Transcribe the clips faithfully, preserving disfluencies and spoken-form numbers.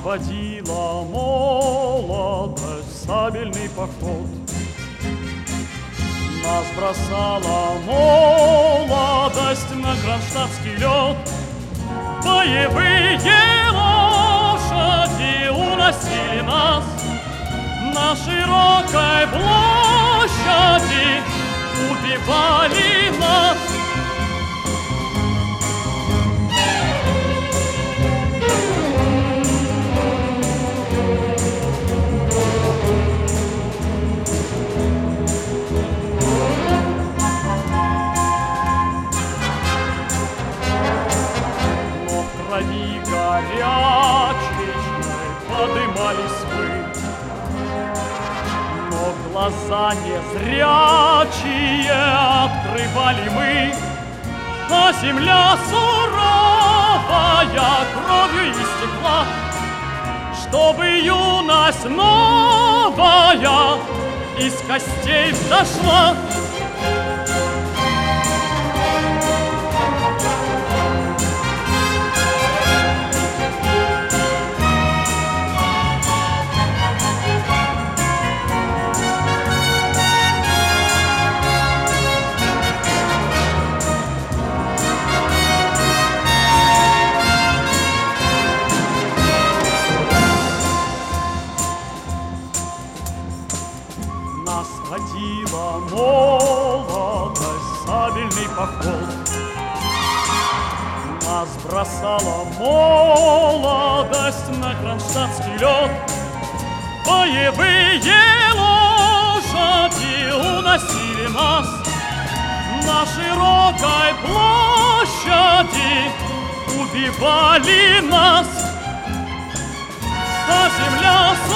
водила молодость, сабельный поход. Нас бросала молодость на кронштадтский лед. Боевые лошади уносили нас на широкой площади, убивали нас. Крови горячей подымались мы, но глаза незрячие открывали мы, а земля суровая кровью истекла, чтобы юность новая из костей взошла. Нас водила молодость, сабельный поход. Нас бросала молодость на кронштадтский лед. Боевые лошади уносили нас на широкой площади, убивали нас, а земля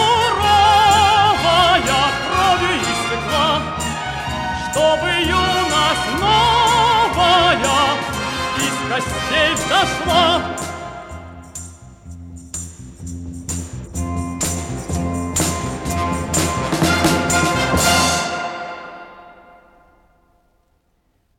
суровая кровью истекла, чтобы юность новая из костей взошла.